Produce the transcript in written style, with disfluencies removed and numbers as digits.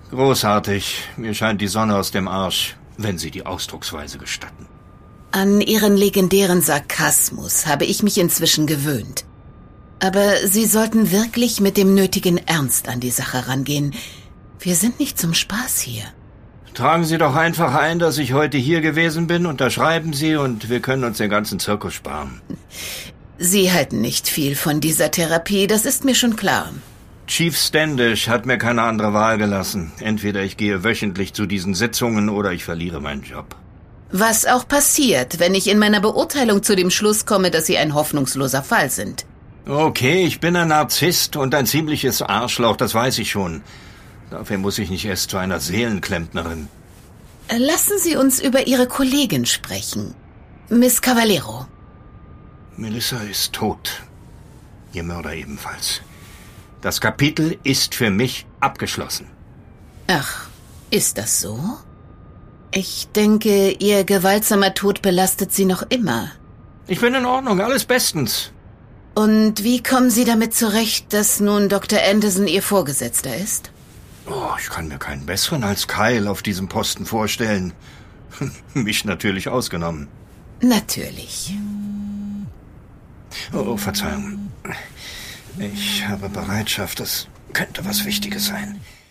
Großartig. Mir scheint die Sonne aus dem Arsch, wenn Sie die Ausdrucksweise gestatten. An Ihren legendären Sarkasmus habe ich mich inzwischen gewöhnt. Aber Sie sollten wirklich mit dem nötigen Ernst an die Sache rangehen. Wir sind nicht zum Spaß hier. Tragen Sie doch einfach ein, dass ich heute hier gewesen bin, unterschreiben Sie und wir können uns den ganzen Zirkus sparen. Sie halten nicht viel von dieser Therapie, das ist mir schon klar. Chief Standish hat mir keine andere Wahl gelassen. Entweder ich gehe wöchentlich zu diesen Sitzungen oder ich verliere meinen Job. Was auch passiert, wenn ich in meiner Beurteilung zu dem Schluss komme, dass Sie ein hoffnungsloser Fall sind. Okay, ich bin ein Narzisst und ein ziemliches Arschloch, das weiß ich schon. Dafür muss ich nicht erst zu einer Seelenklempnerin. Lassen Sie uns über Ihre Kollegin sprechen. Miss Cavallero. Melissa ist tot. Ihr Mörder ebenfalls. Das Kapitel ist für mich abgeschlossen. Ach, ist das so? Ich denke, Ihr gewaltsamer Tod belastet Sie noch immer. Ich bin in Ordnung, alles bestens. Und wie kommen Sie damit zurecht, dass nun Dr. Anderson Ihr Vorgesetzter ist? Oh, ich kann mir keinen besseren als Kyle auf diesem Posten vorstellen. Mich natürlich ausgenommen. Natürlich. Oh, Verzeihung. Ich habe Bereitschaft, das könnte was Wichtiges sein.